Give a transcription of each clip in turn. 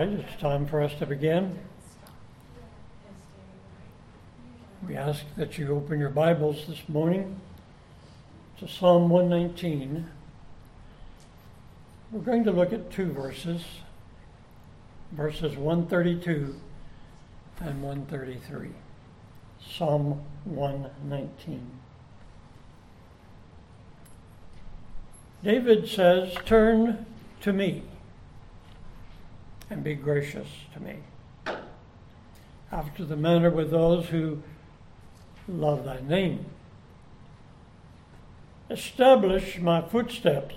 right, it's time for us to begin. We ask that you open your Bibles this morning to Psalm 119. We're going to look at two verses 132 and 133. Psalm 119. David says, "Turn to me and be gracious to me, after the manner with those who love thy name. Establish my footsteps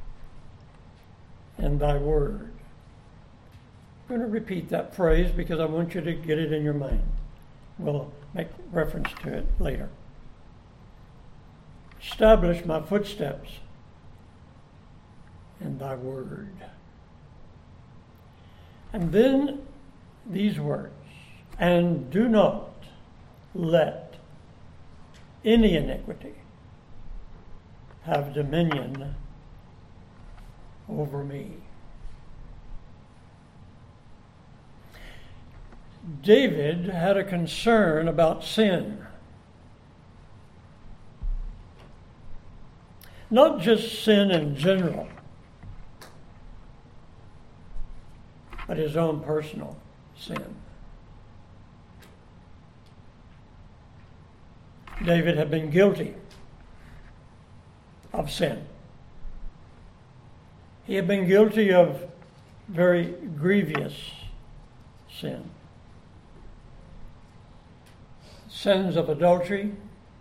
in thy word." I'm going to repeat that phrase because I want you to get it in your mind. We'll make reference to it later. Establish my footsteps in thy word. And then these words, "And do not let any iniquity have dominion over me." David had a concern about sin. Not just sin in general, but his own personal sin. David had been guilty of sin. He had been guilty of very grievous sin. Sins of adultery,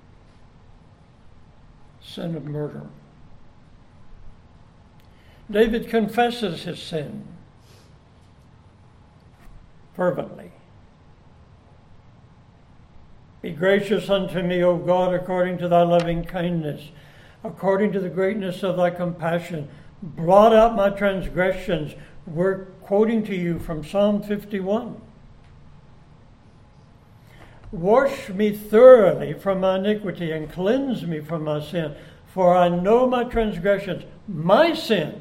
sin of murder. David confesses his sin fervently. "Be gracious unto me, O God, according to thy loving kindness, according to the greatness of thy compassion. Blot out my transgressions." We're quoting to you from Psalm 51. "Wash me thoroughly from my iniquity and cleanse me from my sin. For I know my transgressions, my sin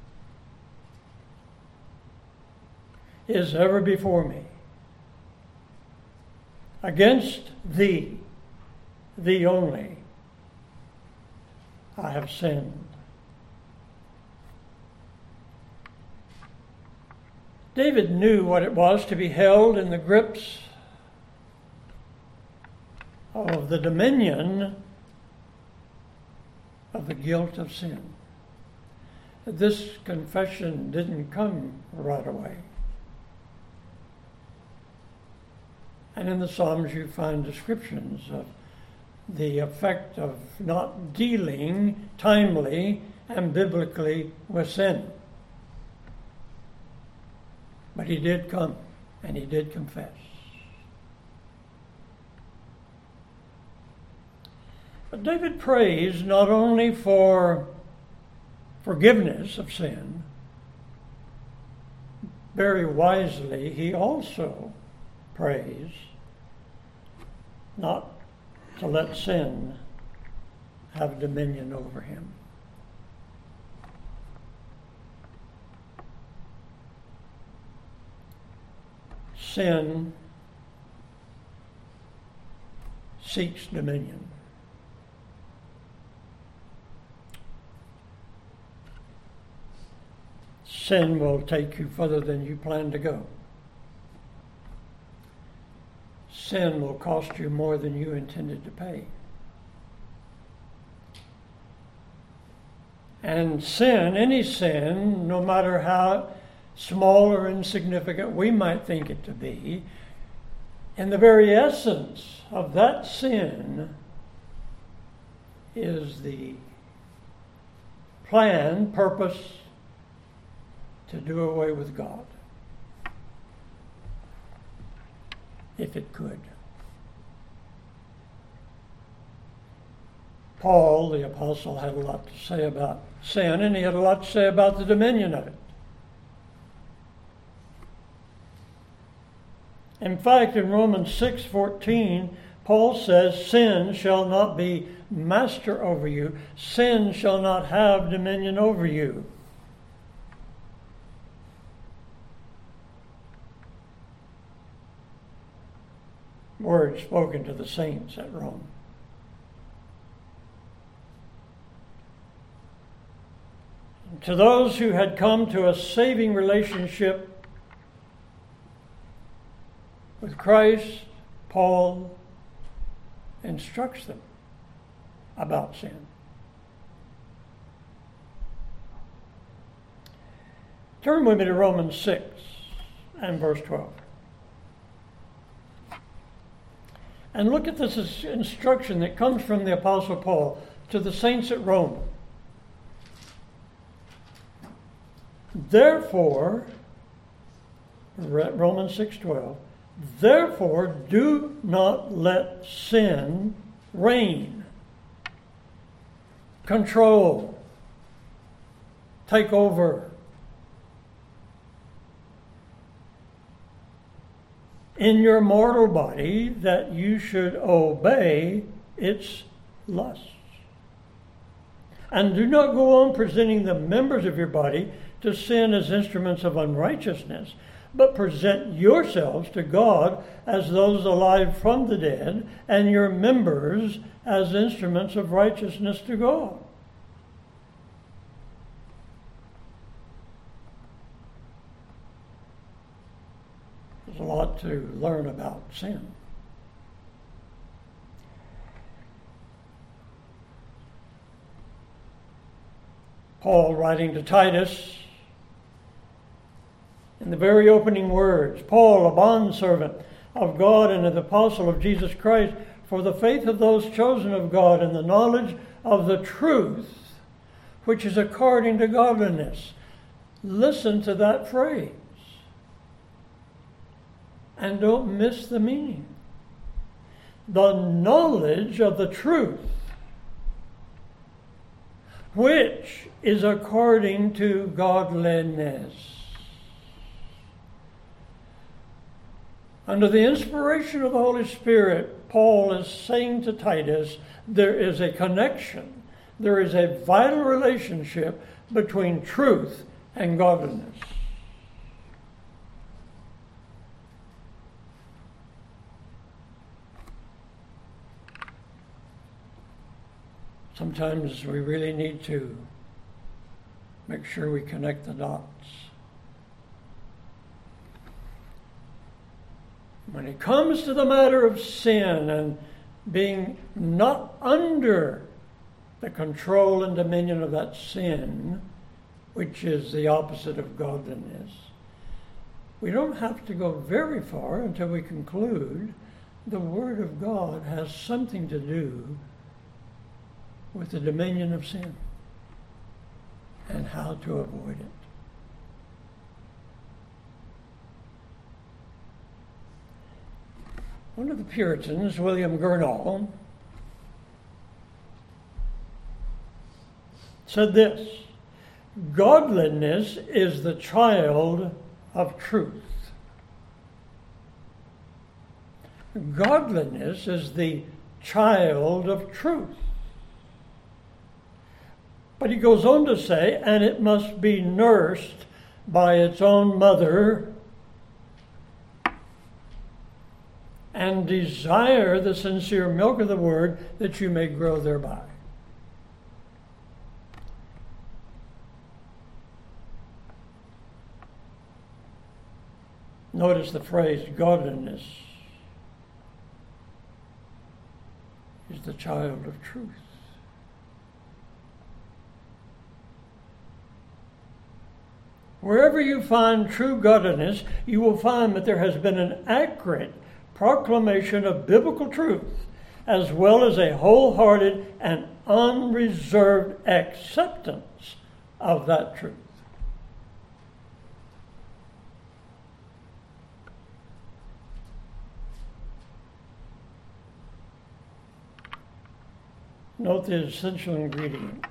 is ever before me. Against thee, thee only, I have sinned." David knew what it was to be held in the grips of the dominion of the guilt of sin. This confession didn't come right away. And in the Psalms you find descriptions of the effect of not dealing timely and biblically with sin. But he did come and he did confess. But David prays not only for forgiveness of sin, very wisely he also prays not to let sin have dominion over him. Sin seeks dominion. Sin will take you further than you plan to go. Sin will cost you more than you intended to pay. And sin, any sin, no matter how small or insignificant we might think it to be, in the very essence of that sin is the plan, purpose to do away with God, if it could. Paul, the apostle, had a lot to say about sin, and he had a lot to say about the dominion of it. In fact, in Romans 6:14, Paul says, "Sin shall not be master over you. Sin shall not have dominion over you." words spoken to the saints at Rome. To those who had come to a saving relationship with Christ, Paul instructs them about sin. Turn with me to Romans 6 and verse 12. And look at this instruction that comes from the Apostle Paul to the saints at Rome. Therefore, Romans 6:12, therefore do not let sin reign, control, take over in your mortal body, that you should obey its lusts. And do not go on presenting the members of your body to sin as instruments of unrighteousness, but present yourselves to God as those alive from the dead, and your members as instruments of righteousness to God. There's a lot to learn about sin. Paul, writing to Titus, in the very opening words, Paul, a bondservant of God and an apostle of Jesus Christ, for the faith of those chosen of God and the knowledge of the truth, which is according to godliness. Listen to that phrase. And don't miss the meaning. The knowledge of the truth, which is according to godliness. Under the inspiration of the Holy Spirit, Paul is saying to Titus, there is a connection, there is a vital relationship between truth and godliness. Sometimes we really need to make sure we connect the dots. When it comes to the matter of sin and being not under the control and dominion of that sin, which is the opposite of godliness, we don't have to go very far until we conclude the Word of God has something to do with the dominion of sin and how to avoid it. One of the Puritans, William Gurnall, said this: godliness is the child of truth. Godliness is the child of truth. But he goes on to say, and it must be nursed by its own mother, and desire the sincere milk of the word, that you may grow thereby. Notice the phrase, godliness is the child of truth. Wherever you find true godliness, you will find that there has been an accurate proclamation of biblical truth, as well as a wholehearted and unreserved acceptance of that truth. Note the essential ingredients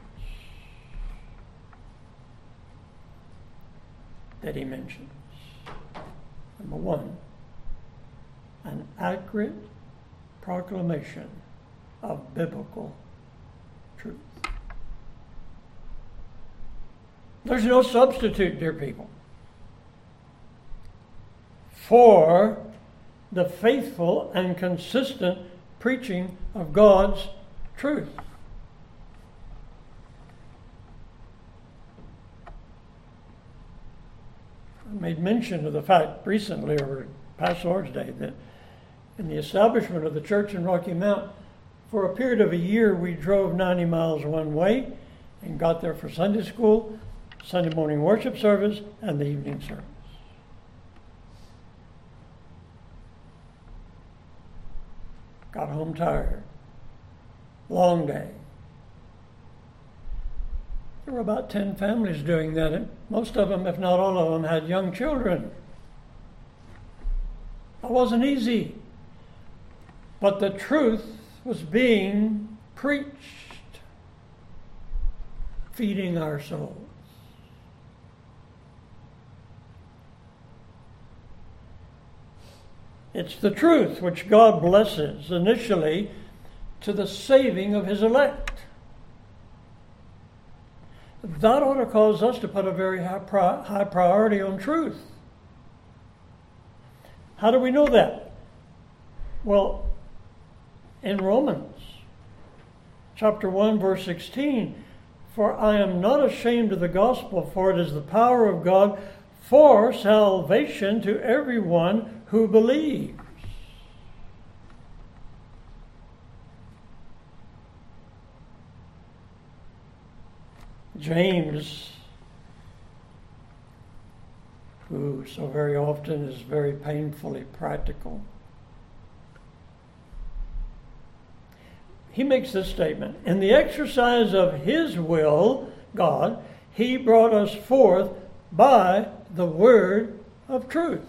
that he mentions. Number one, an accurate proclamation of biblical truth. There's no substitute, dear people, for the faithful and consistent preaching of God's truth. I made mention of the fact recently, over past Lord's Day, that in the establishment of the church in Rocky Mount, for a period of a year, we drove 90 miles one way and got there for Sunday school, Sunday morning worship service, and the evening service. Got home tired. Long day. There were about 10 families doing that, and most of them, if not all of them, had young children. It wasn't easy. But the truth was being preached, feeding our souls. It's the truth which God blesses initially to the saving of His elect. That ought to cause us to put a very high priority on truth. How do we know that? Well, in Romans chapter 1, verse 16, "For I am not ashamed of the gospel, for it is the power of God for salvation to everyone who believes." James, who so very often is very painfully practical, he makes this statement: "In the exercise of His will, God, He brought us forth by the word of truth."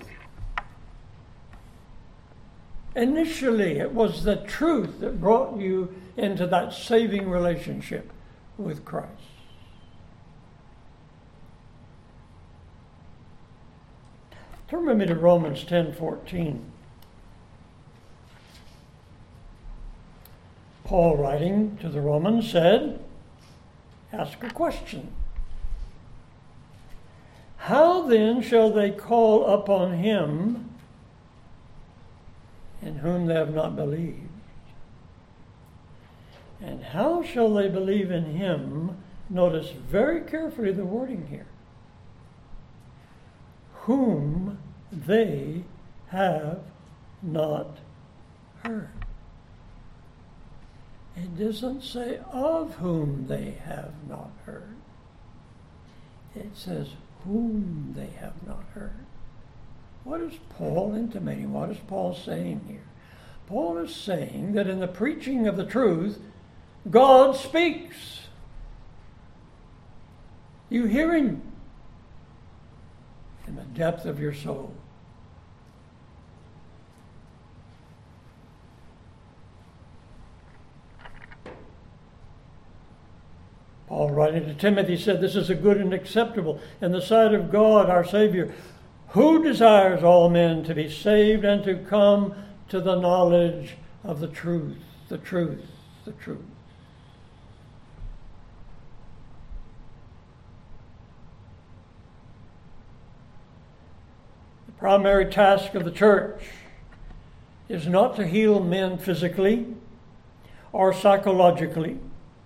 Initially, it was the truth that brought you into that saving relationship with Christ. Turn with me to Romans 10:14. Paul, writing to the Romans, said, ask a question. "How then shall they call upon Him in whom they have not believed? And how shall they believe in Him," notice very carefully the wording here, "whom they have not heard?" It doesn't say of whom they have not heard. It says whom they have not heard. What is Paul intimating? What is Paul saying here? Paul is saying that in the preaching of the truth, God speaks. You hear Him in the depth of your soul. Paul, writing to Timothy, said, "This is a good and acceptable in the sight of God our Savior, who desires all men to be saved and to come to the knowledge of the truth." The truth, the truth. The primary task of the church is not to heal men physically or psychologically.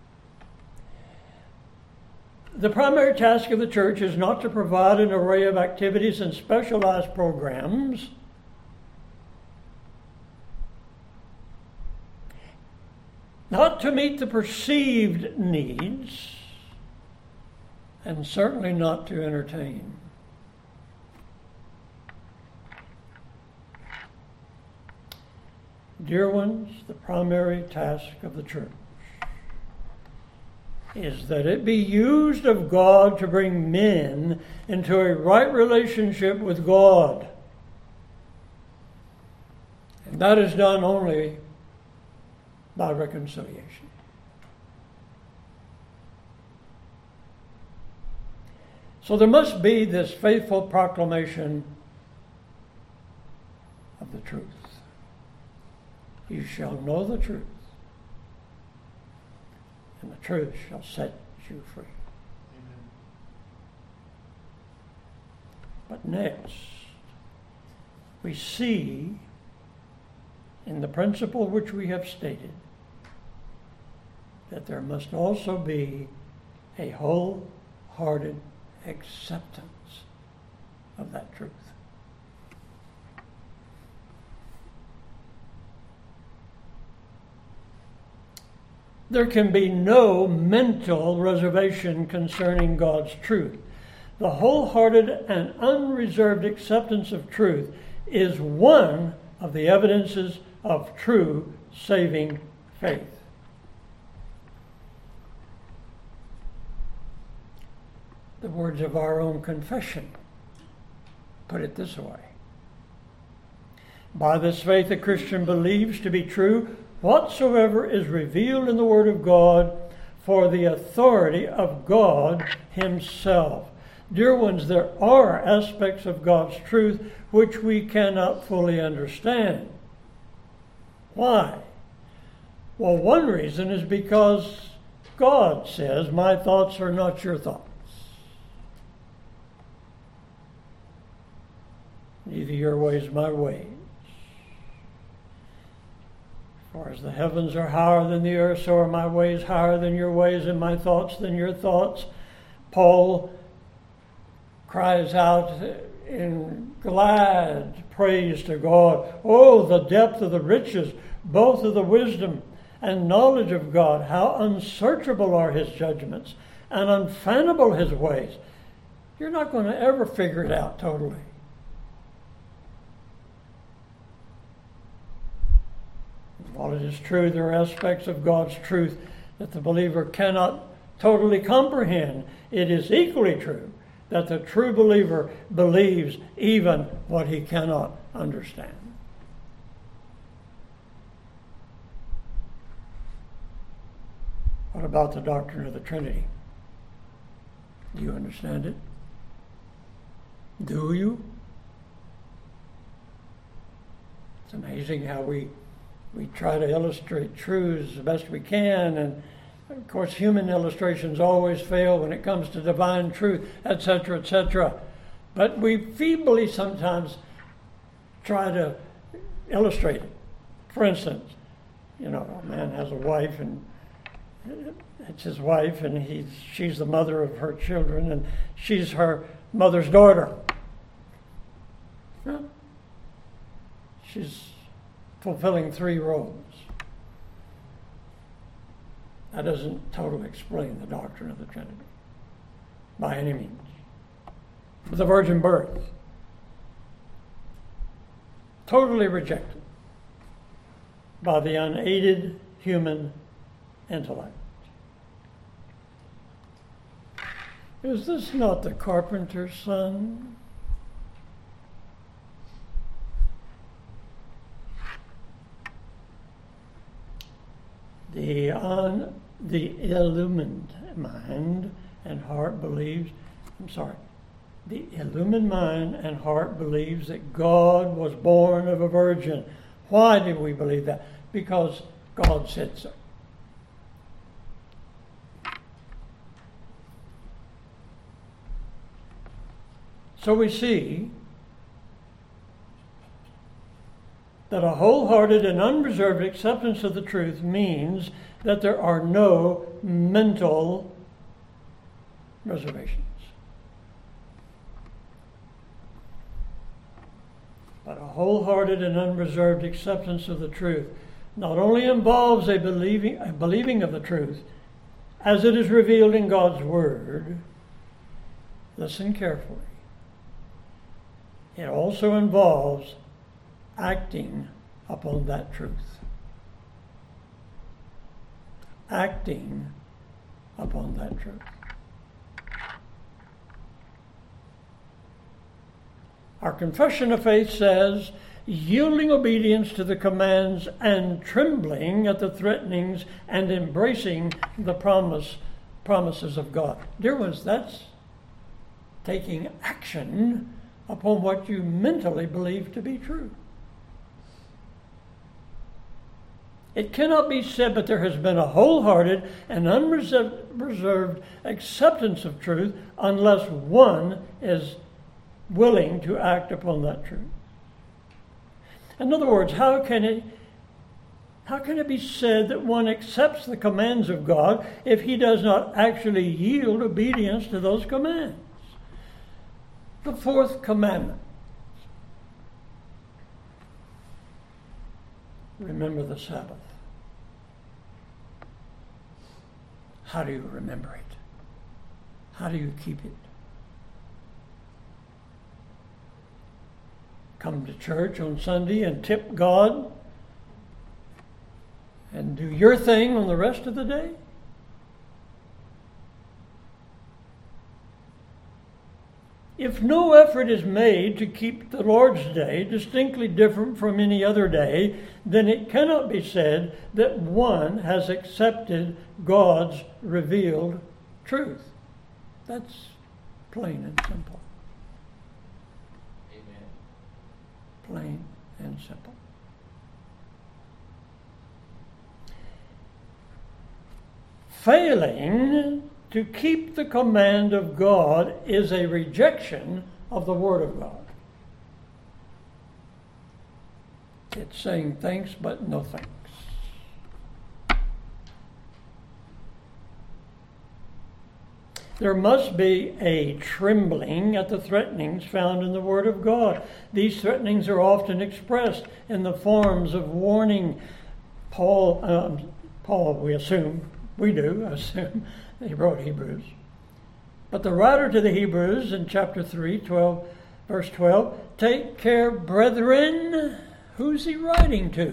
The primary task of the church is not to provide an array of activities and specialized programs. Not to meet the perceived needs, and certainly not to entertain. Dear ones, the primary task of the church is that it be used of God to bring men into a right relationship with God. And that is done only by reconciliation. So there must be this faithful proclamation of the truth. You shall know the truth, and the truth shall set you free. Amen. But next, we see in the principle which we have stated, that there must also be a wholehearted acceptance of that truth. There can be no mental reservation concerning God's truth. The wholehearted and unreserved acceptance of truth is one of the evidences of true saving faith. The words of our own confession put it this way: by this faith a Christian believes to be true whatsoever is revealed in the Word of God for the authority of God Himself. Dear ones, there are aspects of God's truth which we cannot fully understand. Why? Well, one reason is because God says, my thoughts are not your thoughts. Neither your ways my ways. For as the heavens are higher than the earth, so are my ways higher than your ways, and my thoughts than your thoughts. Paul cries out in glad praise to God, oh, the depth of the riches, both of the wisdom and knowledge of God. How unsearchable are His judgments and unfathomable His ways. You're not going to ever figure it out totally. While it is true there are aspects of God's truth that the believer cannot totally comprehend, it is equally true that the true believer believes even what he cannot understand. What about the doctrine of the Trinity? Do you understand it? Do you? It's amazing how we try to illustrate truths the best we can, and of course human illustrations always fail when it comes to divine truth, etc., etc. But we feebly sometimes try to illustrate it. For instance, a man has a wife, and it's his wife, and she's the mother of her children, and she's her mother's daughter. Well, she's fulfilling 3 roles. That doesn't totally explain the doctrine of the Trinity by any means. The virgin birth, totally rejected by the unaided human intellect. Is this not the carpenter's son? The illumined mind and heart believes, the illumined mind and heart believes that God was born of a virgin. Why do we believe that? Because God said so. So we see that a wholehearted and unreserved acceptance of the truth means that there are no mental reservations. But a wholehearted and unreserved acceptance of the truth not only involves a believing of the truth as it is revealed in God's Word. Listen carefully. It also involves acting upon that truth. Acting upon that truth. Our confession of faith says, yielding obedience to the commands and trembling at the threatenings and embracing the promises of God. Dear ones, that's taking action upon what you mentally believe to be true. It cannot be said that there has been a wholehearted and unreserved acceptance of truth unless one is willing to act upon that truth. In other words, how can How can it be said that one accepts the commands of God if he does not actually yield obedience to those commands? The fourth commandment. Remember the Sabbath. How do you remember it? How do you keep it? Come to church on Sunday and tip God and do your thing on the rest of the day? If no effort is made to keep the Lord's Day distinctly different from any other day, then it cannot be said that one has accepted God's revealed truth. That's plain and simple. Amen. Plain and simple. Failing to keep the command of God is a rejection of the Word of God. It's saying thanks, but no thanks. There must be a trembling at the threatenings found in the Word of God. These threatenings are often expressed in the forms of warning. Paul, we assume, we do assume, he wrote Hebrews. But the writer to the Hebrews in chapter 3, verse 12, take care, brethren. Who's he writing to?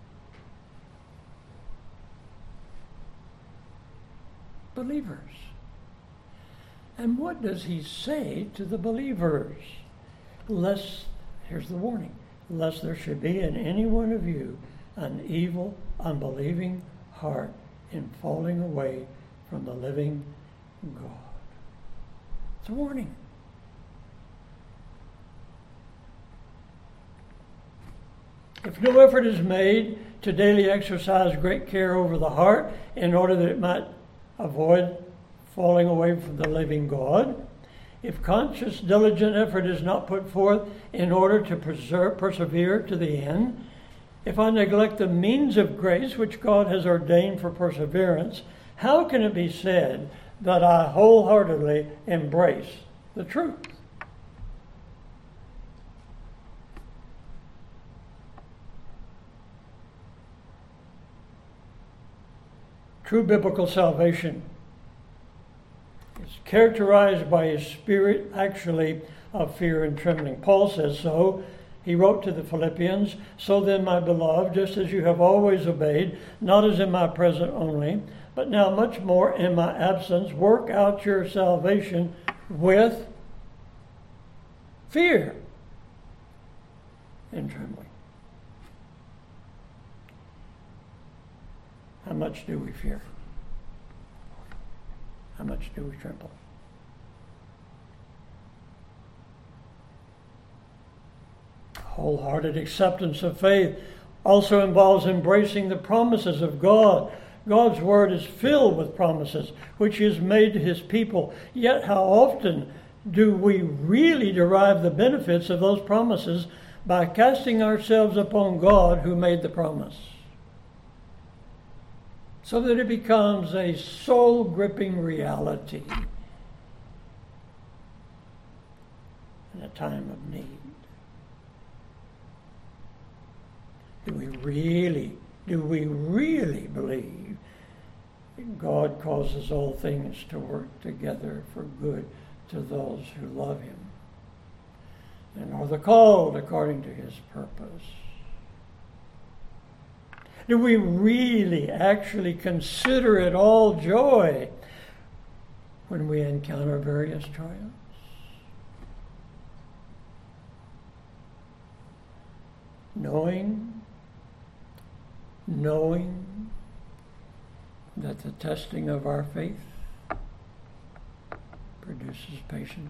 Believers. And what does he say to the believers? Here's the warning, lest there should be in any one of you an evil, unbelieving heart in falling away from the living God. It's a warning. If no effort is made to daily exercise great care over the heart in order that it might avoid falling away from the living God, if conscious, diligent effort is not put forth in order to persevere to the end, if I neglect the means of grace which God has ordained for perseverance, how can it be said that I wholeheartedly embrace the truth? True biblical salvation is characterized by a spirit actually of fear and trembling. Paul says so. He wrote to the Philippians, so then, my beloved, just as you have always obeyed, not as in my present only, but now much more in my absence, work out your salvation with fear and trembling. How much do we fear? How much do we tremble? Wholehearted acceptance of faith also involves embracing the promises of God. God's word is filled with promises which He has made to His people. Yet how often do we really derive the benefits of those promises by casting ourselves upon God who made the promise, so that it becomes a soul-gripping reality in a time of need? Do we really believe that God causes all things to work together for good to those who love Him and are the called according to His purpose? Do we really actually consider it all joy when we encounter various trials? Knowing that the testing of our faith produces patience.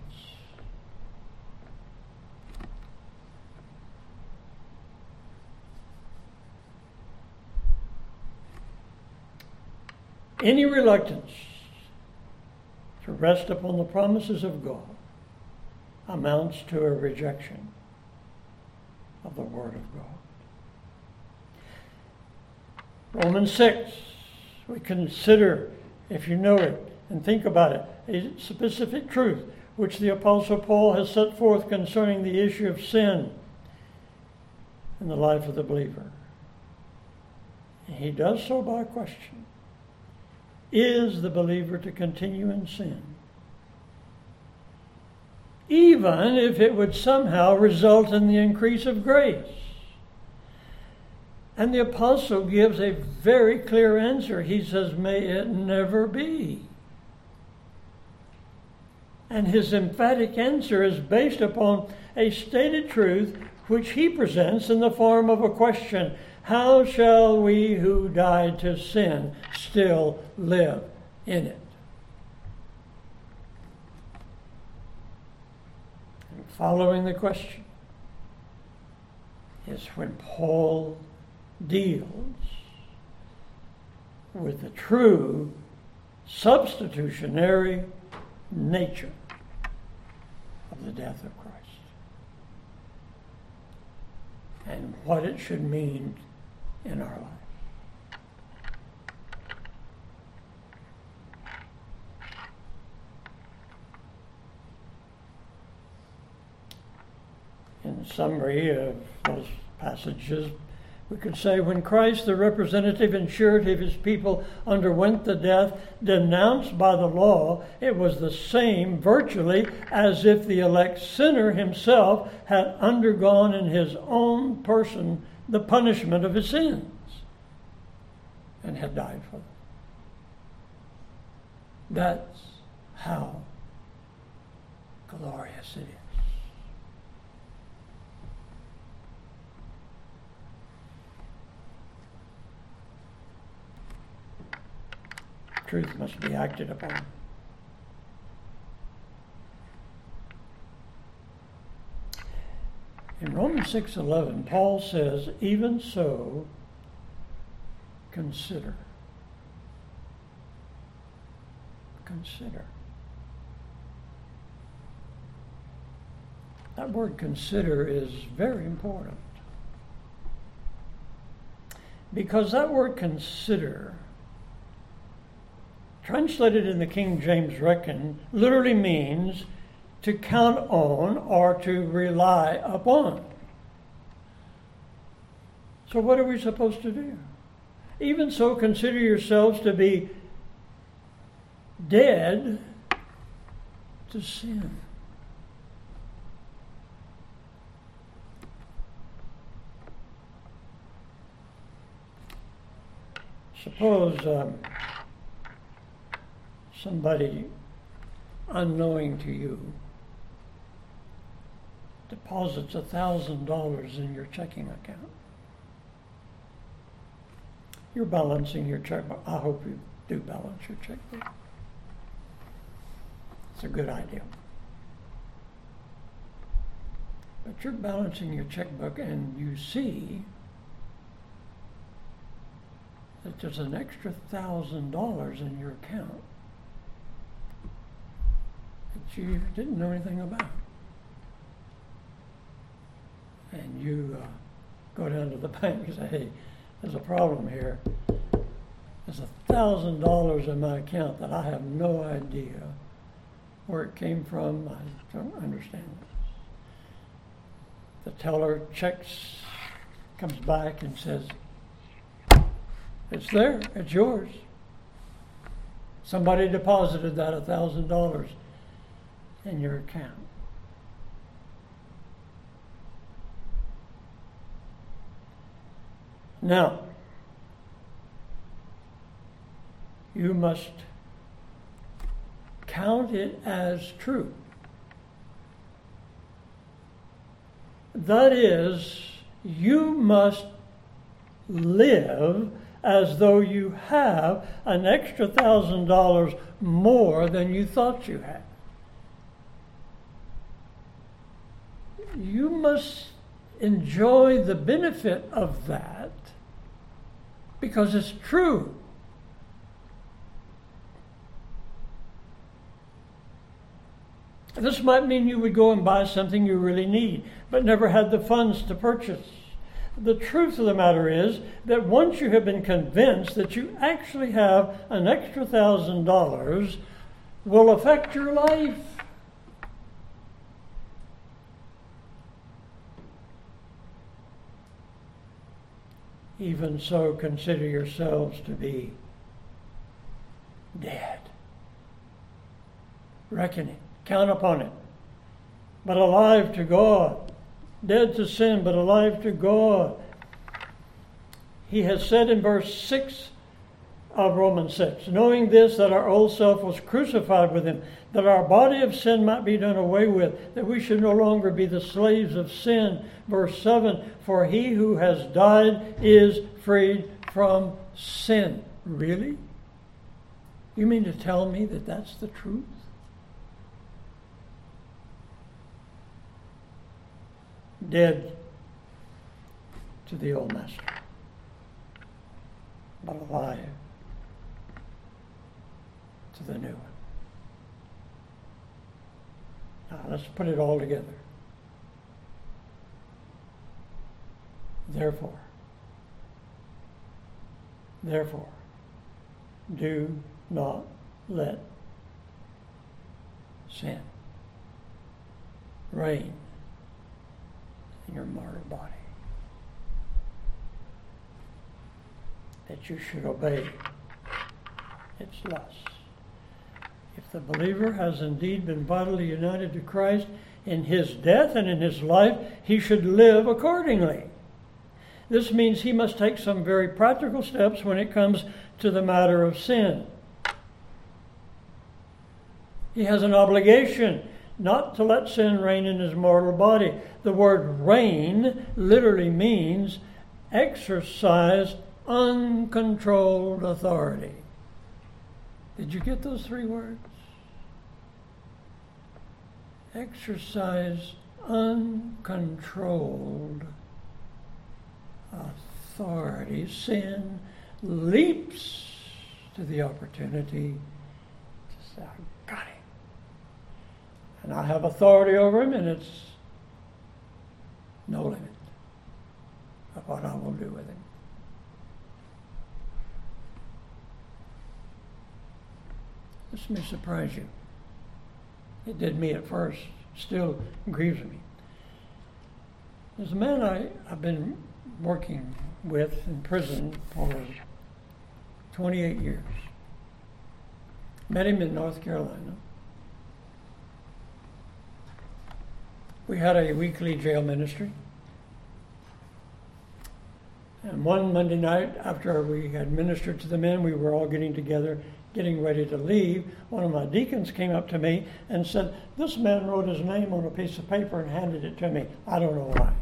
Any reluctance to rest upon the promises of God amounts to a rejection of the Word of God. Romans 6, we consider, if you know it and think about it, a specific truth which the Apostle Paul has set forth concerning the issue of sin in the life of the believer. And he does so by a question. Is the believer to continue in sin, even if it would somehow result in the increase of grace? And the apostle gives a very clear answer. He says, may it never be. And his emphatic answer is based upon a stated truth which he presents in the form of a question. How shall we who died to sin still live in it? And following the question is when Paul deals with the true substitutionary nature of the death of Christ and what it should mean in our life. In summary of those passages, we could say when Christ, the representative and surety of his people, underwent the death denounced by the law, it was the same virtually as if the elect sinner himself had undergone in his own person the punishment of his sins and had died for them. That's how glorious it is. Truth must be acted upon. In Romans 6:11, Paul says, even so, consider. Consider. That word consider is very important. Because that word consider, translated in the King James Reckon, literally means to count on or to rely upon. So what are we supposed to do? Even so, consider yourselves to be dead to sin. Suppose somebody unknowing to you deposits $1,000 in your checking account. You're balancing your checkbook. I hope you do balance your checkbook. It's a good idea. But you're balancing your checkbook and you see that there's an extra $1,000 in your account that you didn't know anything about. And you go down to the bank and say, hey, there's a problem here. There's $1,000 in my account that I have no idea where it came from. I don't understand it. The teller checks, comes back and says, it's there, it's yours. Somebody deposited that $1,000 in your account. Now, you must count it as true. That is, you must live as though you have an extra $1,000 more than you thought you had. You must enjoy the benefit of that because it's true. This might mean you would go and buy something you really need, but never had the funds to purchase. The truth of the matter is that once you have been convinced that you actually have an extra $1,000 will affect your life. Even so, consider yourselves to be dead. Reckon it. Count upon it. But alive to God. Dead to sin, but alive to God. He has said in verse 6 of Romans 6, knowing this, that our old self was crucified with him, that our body of sin might be done away with, that we should no longer be the slaves of sin. Verse 7, for he who has died is freed from sin. Really? You mean to tell me that that's the truth? Dead to the old master, but alive to the new one. Now let's put it all together. Therefore, do not let sin reign in your mortal body, that you should obey its lusts. If the believer has indeed been vitally united to Christ in his death and in his life, he should live accordingly. This means he must take some very practical steps when it comes to the matter of sin. He has an obligation not to let sin reign in his mortal body. The word reign literally means exercise uncontrolled authority. Did you get those three words? Exercise uncontrolled authority. Sin leaps to the opportunity to say, I got him. And I have authority over him, and it's no limit of what I will do with him. This may surprise you. It did me at first. Still grieves me. There's a man I've been working with in prison for 28 years. Met him in North Carolina. We had a weekly jail ministry. And one Monday night, after we had ministered to the men, we were all getting together, getting ready to leave. One of my deacons came up to me and said, this man wrote his name on a piece of paper and handed it to me. I don't know why.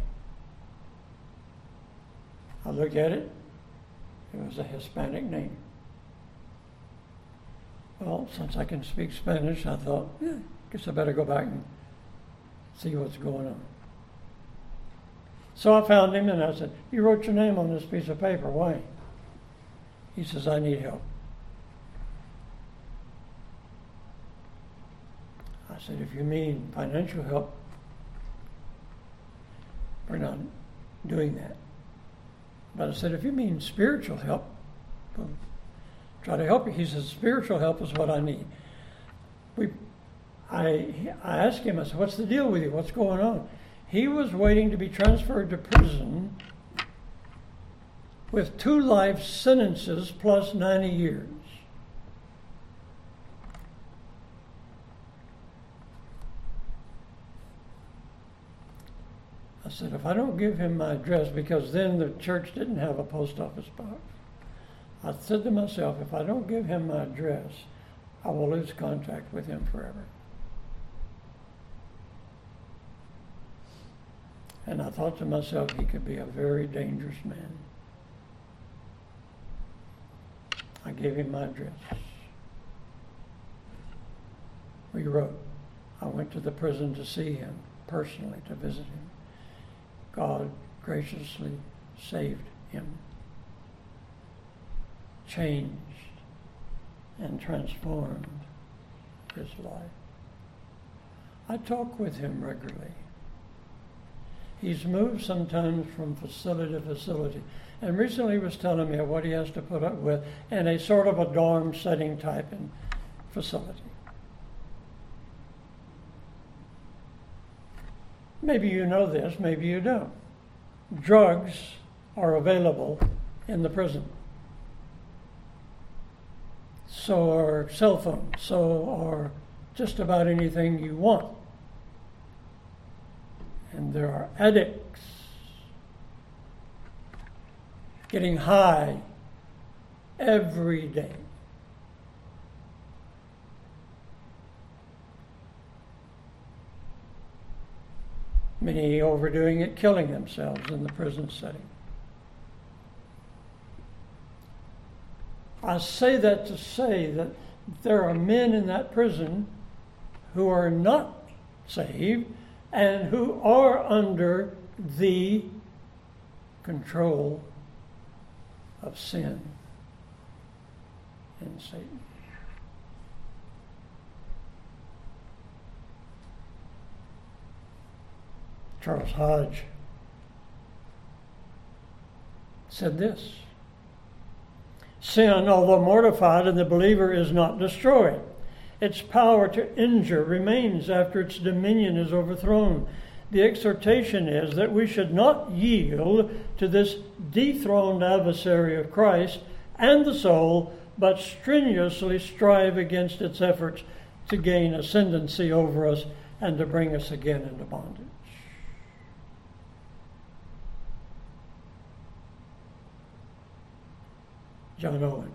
I looked at it. It was a Hispanic name. Well, since I can speak Spanish, I thought, guess I better go back and see what's going on. So I found him and I said, you wrote your name on this piece of paper. Why? He says, I need help. I said, if you mean financial help, we're not doing that. But I said, if you mean spiritual help, well, try to help you. He says, spiritual help is what I need. I asked him, I said, what's the deal with you? What's going on? He was waiting to be transferred to prison with 2 life sentences plus 90 years. I said, if I don't give him my address, because then the church didn't have a post office box. I said to myself, if I don't give him my address, I will lose contact with him forever. And I thought to myself, he could be a very dangerous man. I gave him my address. We wrote. I went to the prison to see him personally, to visit him. God graciously saved him, changed and transformed his life. I talk with him regularly. He's moved sometimes from facility to facility. And recently he was telling me what he has to put up with in a sort of a dorm setting type in facility. Maybe you know this, maybe you don't. Drugs are available in the prison. So are cell phones, so are just about anything you want. And there are addicts getting high every day. Many overdoing it, killing themselves in the prison setting. I say that to say that there are men in that prison who are not saved and who are under the control of sin and Satan. Charles Hodge said this: sin, although mortified in the believer, is not destroyed. Its power to injure remains after its dominion is overthrown. The exhortation is that we should not yield to this dethroned adversary of Christ and the soul, but strenuously strive against its efforts to gain ascendancy over us and to bring us again into bondage. John Owen.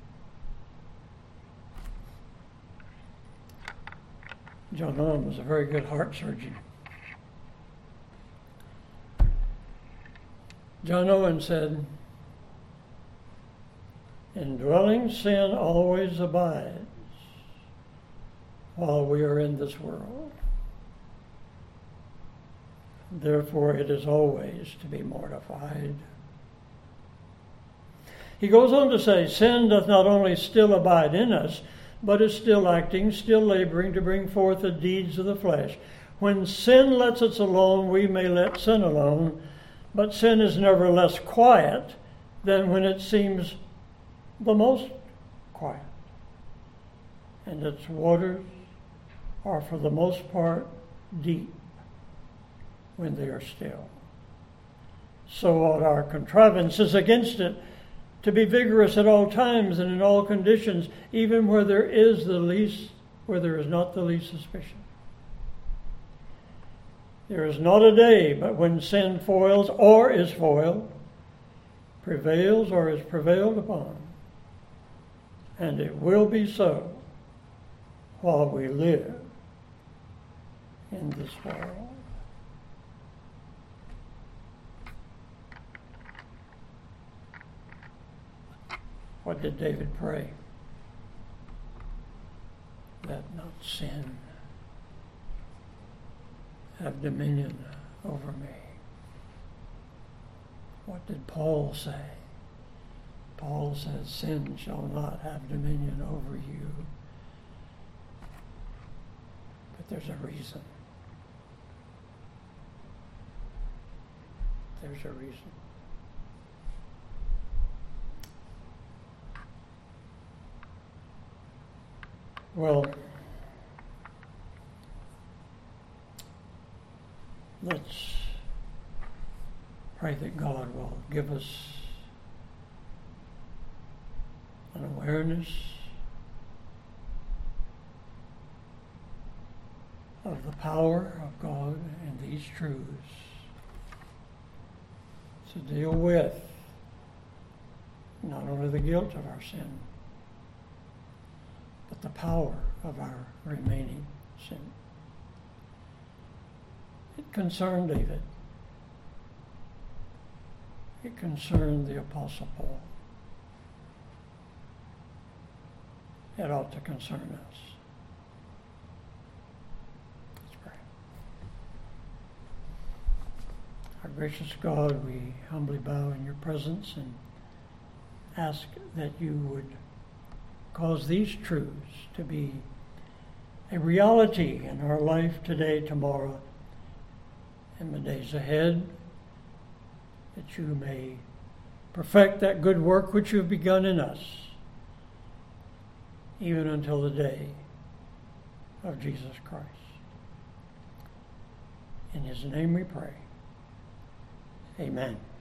John Owen was a very good heart surgeon. John Owen said, "Indwelling sin always abides while we are in this world. Therefore it is always to be mortified." He goes on to say, sin doth not only still abide in us, but is still acting, still laboring to bring forth the deeds of the flesh. When sin lets us alone, we may let sin alone, but sin is never less quiet than when it seems the most quiet. And its waters are for the most part deep when they are still. So ought our contrivances against it to be vigorous at all times and in all conditions, even where there is not the least suspicion. There is not a day but when sin foils or is foiled, prevails or is prevailed upon, and it will be so while we live in this world. What did David pray? Let not sin have dominion over me. What did Paul say? Paul says, sin shall not have dominion over you. But there's a reason. There's a reason. Well, let's pray that God will give us an awareness of the power of God and these truths to deal with not only the guilt of our sin, but the power of our remaining sin. It concerned David. It concerned the Apostle Paul. It ought to concern us. Let's pray. Our gracious God, we humbly bow in your presence and ask that you would cause these truths to be a reality in our life today, tomorrow, in the days ahead, that you may perfect that good work which you have begun in us, even until the day of Jesus Christ. In his name we pray. Amen.